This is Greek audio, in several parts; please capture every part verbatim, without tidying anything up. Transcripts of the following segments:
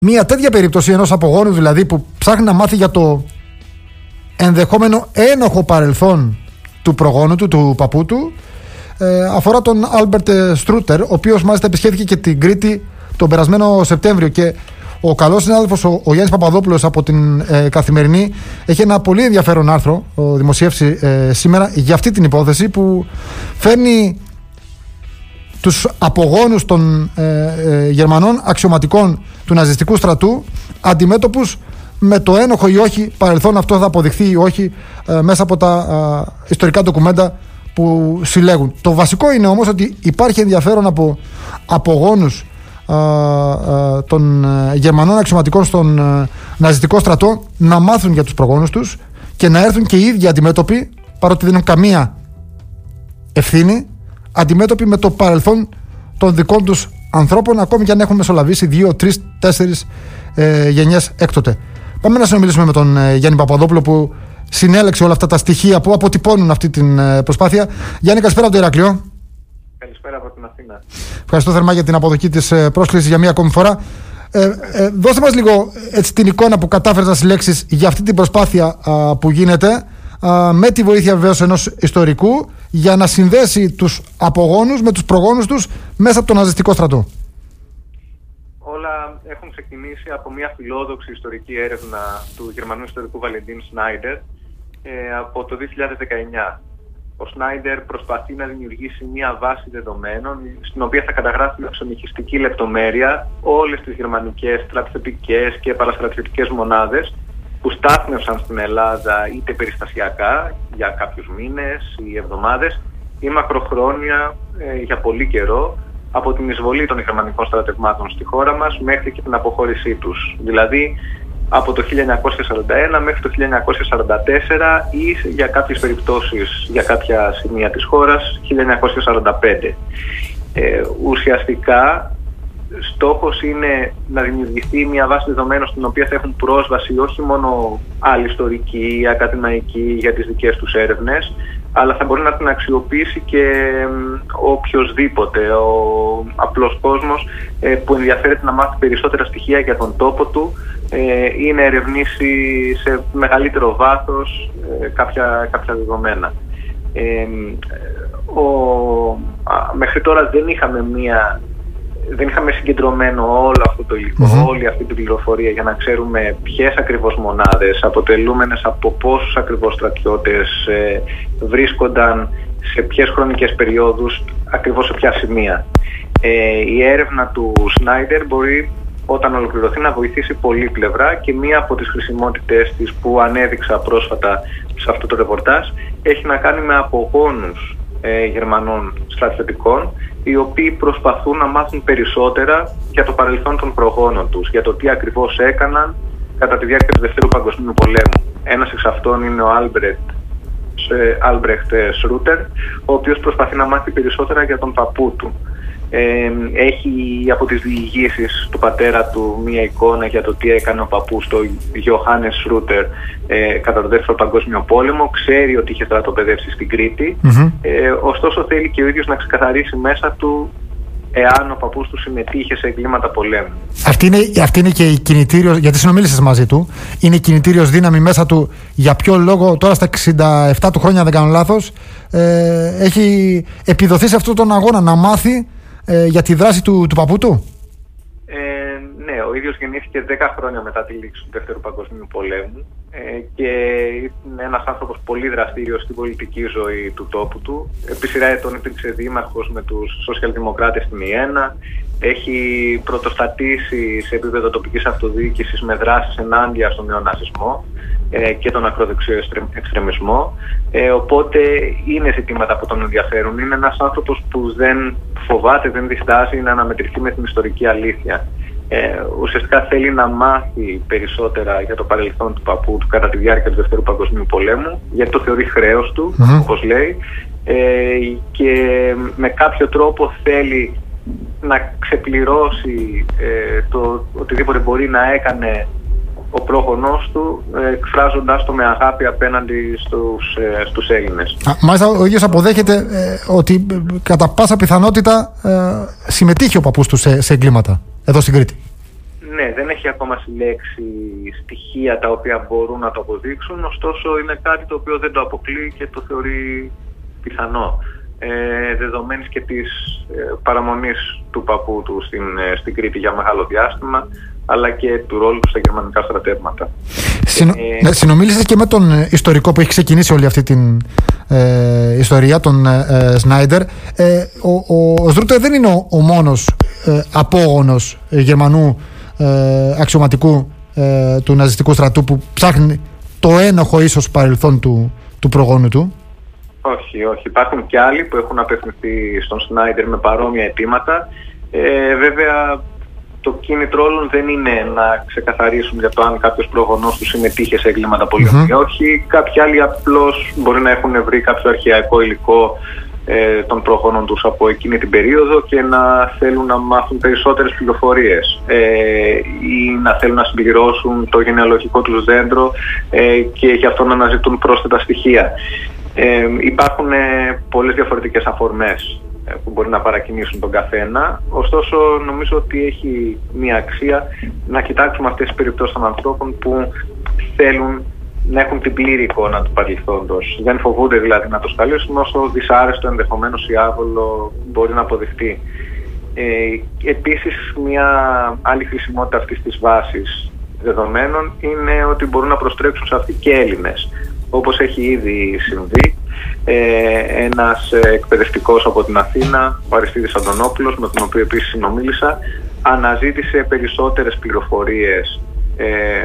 Μια τέτοια περίπτωση ενός απογόνου δηλαδή που ψάχνει να μάθει για το ενδεχόμενο ένοχο παρελθόν του προγόνου του, του παππού του, ε, αφορά τον Άλμπερτ Στρούτερ, ο οποίος μάλιστα επισκέφθηκε και την Κρήτη τον περασμένο Σεπτέμβριο. Και ο καλός συνάδελφος ο, ο Γιάννης Παπαδόπουλος από την ε, Καθημερινή έχει ένα πολύ ενδιαφέρον άρθρο ο, δημοσιεύσει ε, σήμερα για αυτή την υπόθεση, που φέρνει τους απογόνους των ε, ε, Γερμανών αξιωματικών του ναζιστικού στρατού αντιμέτωπους με το ένοχο ή όχι παρελθόν αυτό θα αποδειχθεί ή όχι ε, μέσα από τα ε, ιστορικά ντοκουμέντα που συλλέγουν. Το βασικό είναι όμως ότι υπάρχει ενδιαφέρον από απογόνους ε, ε, των ε, Γερμανών αξιωματικών στον ε, ναζιστικό στρατό να μάθουν για τους προγόνους τους και να έρθουν και οι ίδιοι αντιμέτωποι, παρότι δεν έχουν καμία ευθύνη, αντιμέτωποι με το παρελθόν των δικών τους ανθρώπων, ακόμη και αν έχουν μεσολαβήσει δύο, τρεις, τέσσερις ε, γενιές έκτοτε. Πάμε να συνομιλήσουμε με τον ε, Γιάννη Παπαδόπουλο, που συνέλεξε όλα αυτά τα στοιχεία που αποτυπώνουν αυτή την ε, προσπάθεια. Γιάννη, καλησπέρα από το Ηράκλειο. Καλησπέρα από την Αθήνα. Ευχαριστώ θερμά για την αποδοχή της ε, πρόσκλησης για μία ακόμη φορά. Ε, ε, δώστε μας λίγο έτσι, την εικόνα που κατάφερες να συλλέξεις για αυτή την προσπάθεια α, που γίνεται, α, με τη βοήθεια βεβαίως ενός ιστορικού, για να συνδέσει τους απογόνους με τους προγόνους τους μέσα από τον ναζιστικό στρατό. Όλα έχουν ξεκινήσει από μια φιλόδοξη ιστορική έρευνα του Γερμανού ιστορικού Βαλεντίν Σνάιντερ ε, από το δύο χιλιάδες δεκαεννιά. Ο Σνάιντερ προσπαθεί να δημιουργήσει μια βάση δεδομένων στην οποία θα καταγράφει με ξενυχιστική λεπτομέρεια όλες τις γερμανικές στρατιωτικές και παραστρατιωτικές μονάδες που στάθμευσαν στην Ελλάδα είτε περιστασιακά για κάποιους μήνες ή εβδομάδες ή μακροχρόνια ε, για πολύ καιρό, από την εισβολή των γερμανικών στρατευμάτων στη χώρα μας μέχρι και την αποχώρησή τους. Δηλαδή από το χίλια εννιακόσια σαράντα ένα μέχρι το χίλια εννιακόσια σαράντα τέσσερα ή για κάποιες περιπτώσεις, για κάποια σημεία της χώρας, χίλια εννιακόσια σαράντα πέντε. Ε, ουσιαστικά στόχος είναι να δημιουργηθεί μια βάση δεδομένων στην οποία θα έχουν πρόσβαση όχι μόνο άλλοι ιστορικοί ή ακαδημαϊκοί για τις δικές τους έρευνες, αλλά θα μπορεί να την αξιοποιήσει και οποιοσδήποτε, ο απλός κόσμος που ενδιαφέρεται να μάθει περισσότερα στοιχεία για τον τόπο του ή να ερευνήσει σε μεγαλύτερο βάθος κάποια, κάποια δεδομένα. Ε, ο, α, μέχρι τώρα δεν είχαμε μία δεν είχαμε συγκεντρωμένο όλο αυτό το υλικό, mm-hmm. όλη αυτή την πληροφορία για να ξέρουμε ποιες ακριβώς μονάδες αποτελούμενες από πόσους ακριβώς στρατιώτες ε, βρίσκονταν σε ποιες χρονικές περιόδους, ακριβώς σε ποια σημεία. Ε, η έρευνα του Σνάιντερ μπορεί όταν ολοκληρωθεί να βοηθήσει πολλή πλευρά, και μία από τις χρησιμότητες της που ανέδειξα πρόσφατα σε αυτό το ρεπορτάζ έχει να κάνει με απογόνους ε, Γερμανών στρατιωτικών, οι οποίοι προσπαθούν να μάθουν περισσότερα για το παρελθόν των προγόνων τους, για το τι ακριβώς έκαναν κατά τη διάρκεια του Δευτέρου Παγκοσμίου Πολέμου. Ένας εξ αυτών είναι ο Άλμπρεχτ Στρούτερ, ο οποίος προσπαθεί να μάθει περισσότερα για τον παππού του. Ε, έχει από τις διηγήσεις του πατέρα του μία εικόνα για το τι έκανε ο παππούς του Γιωχάνες Στρούτερ ε, κατά το Δεύτερο Παγκόσμιο Πόλεμο. Ξέρει ότι είχε στρατοπεδεύσει στην Κρήτη, mm-hmm. ε, ωστόσο θέλει και ο ίδιος να ξεκαθαρίσει μέσα του εάν ο παππούς του συμμετείχε σε εγκλήματα πολέμου. Αυτή είναι, αυτή είναι και η κινητήριος, γιατί συνομίλησες μαζί του, είναι η κινητήριος δύναμη μέσα του για ποιο λόγο τώρα στα εξήντα επτά του χρόνια, αν δεν κάνω λάθος, ε, έχει επιδοθεί σε αυτόν τον αγώνα να μάθει Ε, για τη δράση του, του παππού του. Ε, ναι, ο ίδιος γεννήθηκε δέκα χρόνια μετά τη λήξη του Δεύτερου Παγκοσμίου Πολέμου ε, και είναι ένας άνθρωπος πολύ δραστήριος στην πολιτική ζωή του τόπου του. Επί σειρά ετών υπήρξε δήμαρχος με τους σοσιαλδημοκράτες στην Ιένα. Έχει πρωτοστατήσει σε επίπεδο τοπικής αυτοδιοίκησης με δράσεις ενάντια στον νεοναζισμό ε, και τον ακροδεξιό εξτρεμισμό. Ε, οπότε είναι ζητήματα που τον ενδιαφέρουν. Είναι ένας άνθρωπος που δεν φοβάται, δεν διστάζει να αναμετρηθεί με την ιστορική αλήθεια. Ε, ουσιαστικά θέλει να μάθει περισσότερα για το παρελθόν του παππού του κατά τη διάρκεια του Δευτέρου Παγκοσμίου Πολέμου, γιατί το θεωρεί χρέος του, mm-hmm. όπως λέει, ε, και με κάποιο τρόπο θέλει να ξεπληρώσει ε, το οτιδήποτε μπορεί να έκανε ο πρόγονός του, εκφράζοντάς το με αγάπη απέναντι στους, ε, στους Έλληνες. Α, μάλιστα ο ίδιος αποδέχεται ε, ότι ε, κατά πάσα πιθανότητα ε, συμμετείχε ο παππούς του σε, σε εγκλήματα εδώ στην Κρήτη. Ναι, ναι, δεν έχει ακόμα συλλέξει στοιχεία τα οποία μπορούν να το αποδείξουν, ωστόσο είναι κάτι το οποίο δεν το αποκλείει και το θεωρεί πιθανό. Ε, δεδομένης και της ε, παραμονής του παππού του στην, ε, στην Κρήτη για μεγάλο διάστημα, αλλά και του ρόλου του στα γερμανικά στρατεύματα. Συνο... Ε, συνομίλησες και με τον ιστορικό που έχει ξεκινήσει όλη αυτή την ε, ιστορία, τον ε, Σνάιντερ. Ε, ο, ο, ο Στρούτερ δεν είναι ο, ο μόνος ε, απόγονος ε, Γερμανού ε, αξιωματικού ε, του ναζιστικού στρατού που ψάχνει το ένοχο ίσως παρελθόν του, του προγόνου του. Όχι, όχι. Υπάρχουν και άλλοι που έχουν απευθυνθεί στον Σνάιντερ με παρόμοια αιτήματα. Ε, βέβαια, το κίνητρο όλων δεν είναι να ξεκαθαρίσουν για το αν κάποιος προγονός του συμμετείχε σε έγκληματα πολέμου ή όχι. Κάποιοι άλλοι απλώς μπορεί να έχουν βρει κάποιο αρχαιακό υλικό ε, των προγόνων τους από εκείνη την περίοδο και να θέλουν να μάθουν περισσότερες πληροφορίες ε, ή να θέλουν να συμπληρώσουν το γενεαλογικό τους δέντρο ε, και γι' αυτό να αναζητούν πρόσθετα στοιχεία. Ε, υπάρχουν ε, πολλές διαφορετικές αφορμές ε, που μπορεί να παρακινήσουν τον καθένα, ωστόσο νομίζω ότι έχει μια αξία να κοιτάξουμε αυτές τις περιπτώσεις των ανθρώπων που θέλουν να έχουν την πλήρη εικόνα του παρελθόντος. Δεν φοβούνται δηλαδή να το σκαλίσουν, όσο δυσάρεστο ενδεχομένως ή άβολο μπορεί να αποδειχτεί. Ε, επίσης, μια άλλη χρησιμότητα αυτής της βάσης δεδομένων είναι ότι μπορούν να προστρέξουν σε αυτή και Έλληνες. Όπως έχει ήδη συμβεί, ε, ένας εκπαιδευτικός από την Αθήνα, ο Αριστίδης Αντωνόπουλος, με τον οποίο επίσης συνομίλησα, αναζήτησε περισσότερες πληροφορίες ε,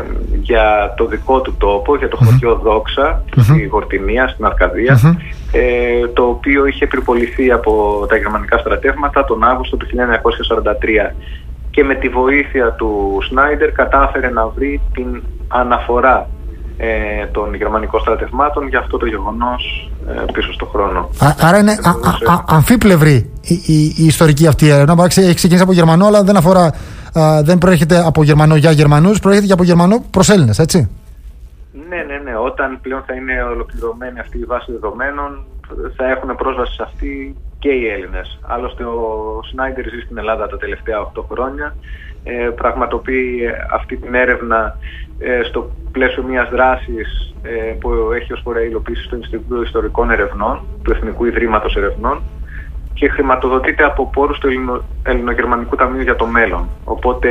για το δικό του τόπο, για το mm-hmm. χωριό Δόξα, mm-hmm. στη Γορτινία, στην Αρκαδία, mm-hmm. ε, το οποίο είχε πυρποληθεί από τα γερμανικά στρατεύματα τον Αύγουστο του χίλια εννιακόσια σαράντα τρία. Και με τη βοήθεια του Σνάιντερ κατάφερε να βρει την αναφορά Ε, των γερμανικών στρατευμάτων για αυτό το γεγονός ε, πίσω στον χρόνο. Α, άρα είναι α, α, α, αμφίπλευρη η, η, η ιστορική αυτή έρευνα. Έχει ξεκινήσει από Γερμανό, αλλά δεν αφορά, α, δεν προέρχεται από Γερμανό για Γερμανούς, προέρχεται και από Γερμανό προς Έλληνες, έτσι. Ναι, ναι, ναι. Όταν πλέον θα είναι ολοκληρωμένη αυτή η βάση δεδομένων, θα έχουν πρόσβαση σε αυτή και οι Έλληνες. Άλλωστε, ο Σνάιντερ ζει στην Ελλάδα τα τελευταία οκτώ χρόνια. Ε, πραγματοποιεί αυτή την έρευνα ε, στο πλαίσιο μιας δράσης ε, που έχει ως φορέα υλοποίηση στο Ινστιτούτο Ιστορικών Ερευνών, του Εθνικού Ιδρύματος Ερευνών, και χρηματοδοτείται από πόρους του Ελληνο, Ελληνογερμανικού Ταμείου για το Μέλλον. Οπότε,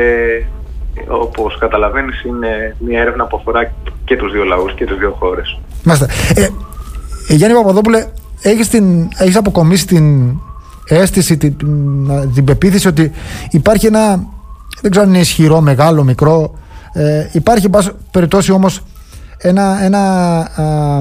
όπως καταλαβαίνεις, είναι μια έρευνα που αφορά και τους δύο λαούς και τις δύο χώρες. Μάλιστα. Ε, Γιάννη Παπαδόπουλε, έχεις, την, έχεις αποκομίσει την αίσθηση, την, την πεποίθηση ότι υπάρχει ένα, δεν ξέρω αν είναι ισχυρό, μεγάλο, μικρό, ε, υπάρχει πάση περιπτώσει όμως ένα, ένα α,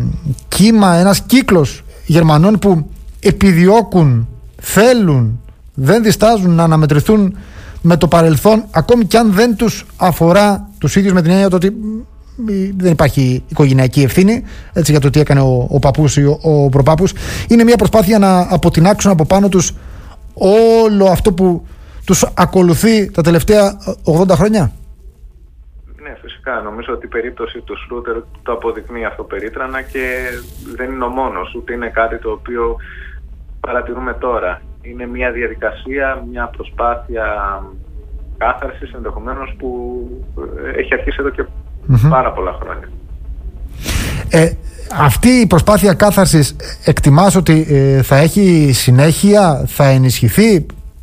κύμα, ένας κύκλος Γερμανών που επιδιώκουν, θέλουν, δεν διστάζουν να αναμετρηθούν με το παρελθόν, ακόμη κι αν δεν τους αφορά τους ίδιους, με την έννοια ότι δεν υπάρχει οικογενειακή ευθύνη, έτσι, για το τι έκανε ο, ο παππούς ή ο, ο προπάππους. Είναι μια προσπάθεια να αποτινάξουν από πάνω τους όλο αυτό που τους ακολουθεί τα τελευταία ογδόντα χρόνια. Ναι, φυσικά. Νομίζω ότι η περίπτωση του Στρούτερ το αποδεικνύει αυτό περίτρανα και δεν είναι ο μόνος, ούτε είναι κάτι το οποίο παρατηρούμε τώρα. Είναι μια διαδικασία, μια προσπάθεια κάθαρσης ενδεχομένως που έχει αρχίσει εδώ και mm-hmm. πάρα πολλά χρόνια. Ε, αυτή η προσπάθεια κάθαρσης εκτιμάς ότι ε, θα έχει συνέχεια, θα ενισχυθεί?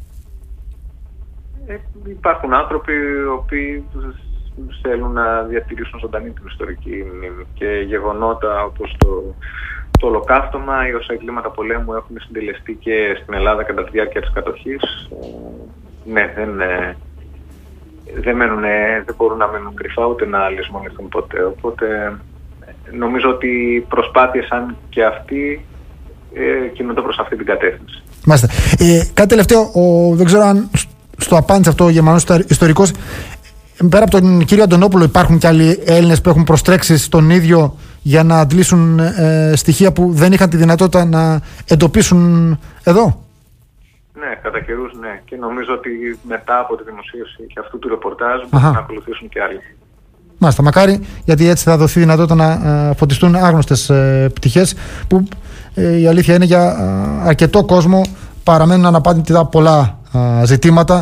Ε, υπάρχουν άνθρωποι οι οποίοι θέλουν να διατηρήσουν ζωντανή την ιστορική μνήμη και γεγονότα όπως το, το ολοκαύτωμα ή όσα εγκλήματα πολέμου έχουν συντελεστεί και στην Ελλάδα κατά τη διάρκεια της κατοχής. Ε, ναι, δεν... Ε, Δεν, μένουν, δεν μπορούν να μείνουν κρυφά ούτε να λησμονηθούν ποτέ. Οπότε νομίζω ότι οι προσπάθειες σαν και αυτοί ε, κινούνται προς αυτή την κατεύθυνση. Μάλιστα. Ε, κάτι τελευταίο, ο, δεν ξέρω αν στο απάντησε αυτό ο Γερμανός ιστορικός. Πέρα από τον κύριο Αντωνόπουλο υπάρχουν και άλλοι Έλληνες που έχουν προστρέξει στον ίδιο για να αντλήσουν ε, στοιχεία που δεν είχαν τη δυνατότητα να εντοπίσουν εδώ? Ναι, κατά καιρούς ναι. Και νομίζω ότι μετά από τη δημοσίευση και αυτού του ρεπορτάζ μπορούν να ακολουθήσουν και άλλοι. Μάλιστα, μακάρι, γιατί έτσι θα δοθεί δυνατότητα να α, φωτιστούν άγνωστες ε, πτυχές που ε, η αλήθεια είναι για α, αρκετό κόσμο παραμένουν αναπάντητα πολλά α, ζητήματα,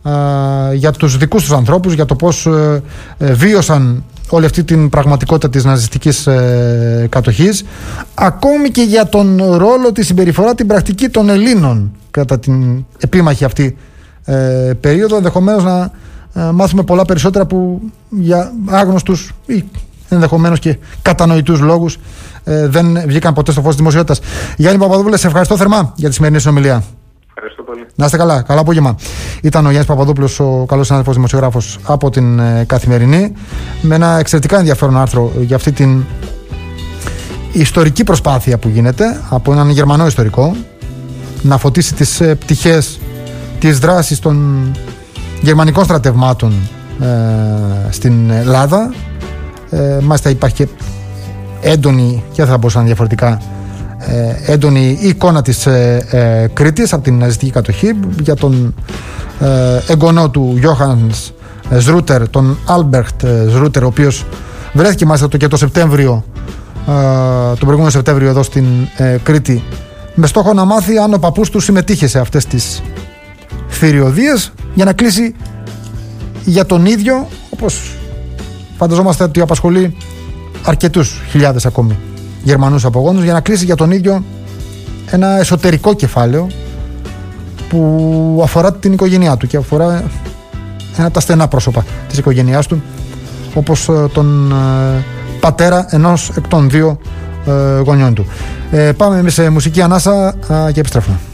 για τους δικούς τους ανθρώπους, για το πώς ε, ε, βίωσαν όλη αυτή την πραγματικότητα της ναζιστικής ε, κατοχής, ακόμη και για τον ρόλο, τη συμπεριφορά, την πρακτική των Ελλήνων κατά την επίμαχη αυτή ε, περίοδο. Ενδεχομένως να ε, μάθουμε πολλά περισσότερα που για άγνωστους ή ενδεχομένως και κατανοητούς λόγους ε, δεν βγήκαν ποτέ στο φως της δημοσιότητας. Γιάννη Παπαδόπουλε, σε ευχαριστώ θερμά για τη σημερινή συνομιλία. Ευχαριστώ πολύ. Να είστε καλά. Καλό απόγευμα. Ήταν ο Γιάννης Παπαδόπουλος, ο καλός συνάδελφος δημοσιογράφος από την ε, Καθημερινή, με ένα εξαιρετικά ενδιαφέρον άρθρο για αυτή την ιστορική προσπάθεια που γίνεται από έναν Γερμανό ιστορικό να φωτίσει τις ε, πτυχές της δράσης των γερμανικών στρατευμάτων ε, στην Ελλάδα. Ε, μάλιστα υπάρχει και έντονη, και θα μπορούσαν διαφορετικά, ε, έντονη εικόνα της ε, ε, Κρήτης από την ναζιστική κατοχή, για τον ε, εγγονό του Γιώχανς Ζρούτερ, τον Άλμπερτ Ζρούτερ, ο οποίος βρέθηκε μάλιστα το, και το Σεπτέμβριο, ε, τον προηγούμενο Σεπτέμβριο εδώ στην ε, Κρήτη, με στόχο να μάθει αν ο παππούς του συμμετείχε σε αυτές τις θηριωδίες, για να κλείσει για τον ίδιο, όπως φανταζόμαστε ότι απασχολεί αρκετούς χιλιάδες ακόμη Γερμανούς απογόνους, για να κλείσει για τον ίδιο ένα εσωτερικό κεφάλαιο που αφορά την οικογένειά του και αφορά ένα από τα στενά πρόσωπα της οικογένειάς του, όπως τον ε, πατέρα ενός εκ των δύο ε, γονιών του. Ε, πάμε εμείς σε μουσική ανάσα ε, και επιστρέφουμε.